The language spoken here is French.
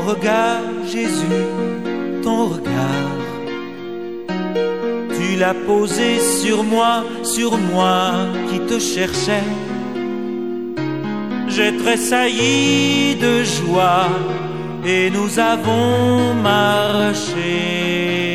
regard, Jésus, ton regard, tu l'as posé sur moi qui te cherchais. J'ai tressailli de joie et nous avons marché.